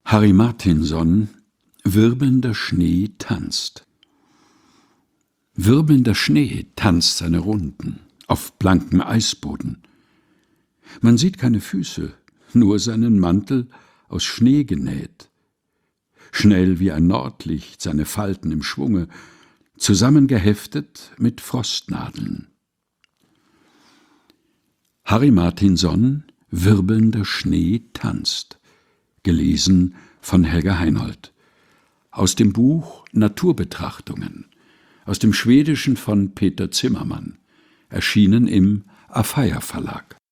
Harry Martinson: Wirbelnder Schnee tanzt. Wirbelnder Schnee tanzt seine Runden auf blankem Eisboden. Man sieht keine Füße, nur seinen Mantel aus Schnee genäht. Schnell wie ein Nordlicht seine Falten im Schwunge, zusammengeheftet mit Frostnadeln. Harry Martinson: Wirbelnder Schnee tanzt. Gelesen von Helga Heinold. Aus dem Buch Naturbetrachtungen. Aus dem Schwedischen von Peter Zimmermann. Erschienen im Afeier Verlag.